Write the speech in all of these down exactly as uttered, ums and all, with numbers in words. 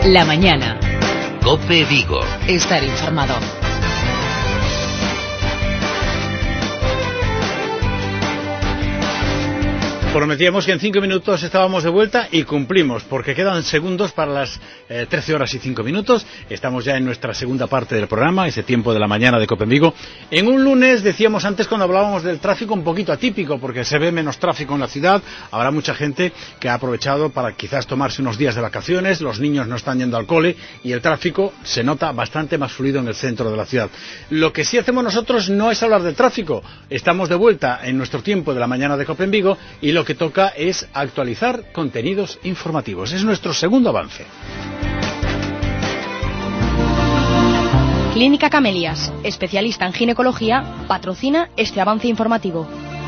La mañana. COPE Vigo. Estar informado. Prometíamos que en cinco minutos estábamos de vuelta y cumplimos, porque quedan segundos para las eh, trece horas y cinco minutos. Estamos ya en nuestra segunda parte del programa, ese tiempo de la mañana de COPE Vigo. En un lunes, decíamos antes cuando hablábamos del tráfico, un poquito atípico, porque se ve menos tráfico en la ciudad. Habrá mucha gente que ha aprovechado para quizás tomarse unos días de vacaciones, los niños no están yendo al cole y el tráfico se nota bastante más fluido en el centro de la ciudad. Lo que sí hacemos nosotros no es hablar de tráfico. Estamos de vuelta en nuestro tiempo de la mañana de COPE Vigo y lo que toca es actualizar contenidos informativos. Es nuestro segundo avance. Clínica Camelias, especialista en ginecología, patrocina este avance informativo.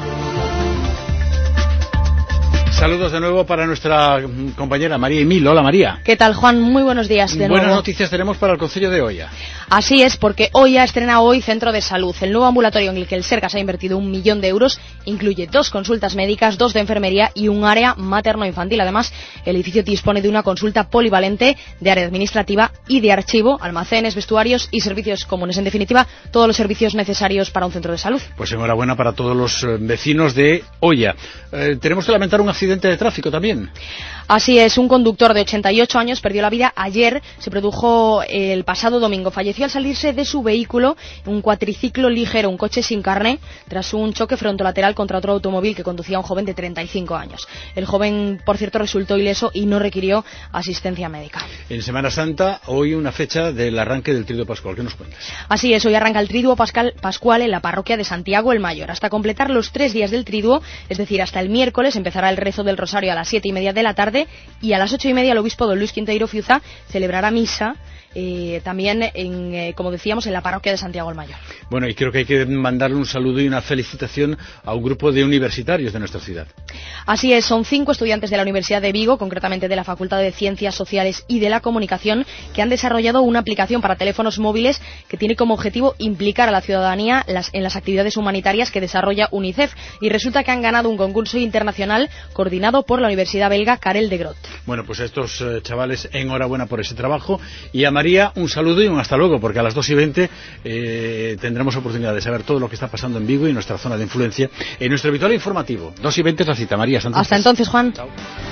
Saludos de nuevo para nuestra compañera María Emil. Hola, María. ¿Qué tal, Juan? Muy buenos días de nuevo. Buenas noticias tenemos para el concello de Oia. Así es, porque Oia estrena hoy Centro de Salud. El nuevo ambulatorio en el que el Sergas ha invertido un millón de euros incluye dos consultas médicas, dos de enfermería y un área materno-infantil. Además, el edificio dispone de una consulta polivalente de área administrativa y de archivo, almacenes, vestuarios y servicios comunes. En definitiva, todos los servicios necesarios para un centro de salud. Pues enhorabuena para todos los vecinos de Oia. Eh, tenemos que lamentar un accidente de tráfico también. Así es, un conductor de ochenta y ocho años perdió la vida ayer, se produjo el pasado domingo. Falleció al salirse de su vehículo, un cuatriciclo ligero, un coche sin carné, tras un choque frontolateral contra otro automóvil que conducía a un joven de treinta y cinco años. El joven, por cierto, resultó ileso y no requirió asistencia médica. En Semana Santa, hoy una fecha del arranque del Triduo Pascual. ¿Qué nos cuentas? Así es, hoy arranca el Triduo Pascal, Pascual en la parroquia de Santiago el Mayor. Hasta completar los tres días del Triduo, es decir, hasta el miércoles, empezará el rezo del Rosario a las siete y media de la tarde y a las ocho y media el obispo don Luis Quinteiro Fiuza celebrará misa eh, también, en, eh, como decíamos, en la parroquia de Santiago el Mayor. Bueno, y creo que hay que mandarle un saludo y una felicitación a un grupo de universitarios de nuestra ciudad. Así es, son cinco estudiantes de la Universidad de Vigo, concretamente de la Facultad de Ciencias Sociales y de la Comunicación, que han desarrollado una aplicación para teléfonos móviles que tiene como objetivo implicar a la ciudadanía las, en las actividades humanitarias que desarrolla UNICEF. Y resulta que han ganado un concurso internacional coordinado por la Universidad belga Karel de Groot. Bueno, pues a estos eh, chavales, enhorabuena por ese trabajo. Y a María, un saludo y un hasta luego, porque a las dos y veinte eh, tendremos oportunidad de saber todo lo que está pasando en Vigo y en nuestra zona de influencia en nuestro habitual informativo. dos y veinte es la cita, María. Hasta entonces, hasta entonces Juan. Chao.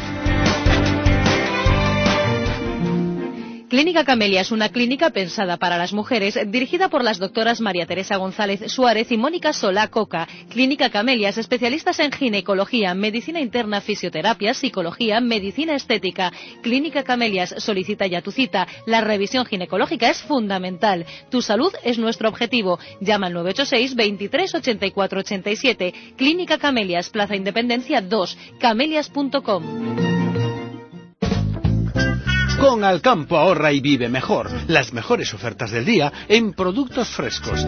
Clínica Camelia es una clínica pensada para las mujeres, dirigida por las doctoras María Teresa González Suárez y Mónica Solá Coca. Clínica Camelia es especialistas en ginecología, medicina interna, fisioterapia, psicología, medicina estética. Clínica Camelias, solicita ya tu cita. La revisión ginecológica es fundamental. Tu salud es nuestro objetivo. Llama al nueve ocho seis, veintitrés, ochenta y cuatro, ochenta y siete. Clínica Camelias, Plaza Independencia dos, camelias punto com. Con Alcampo ahorra y vive mejor. Las mejores ofertas del día en productos frescos.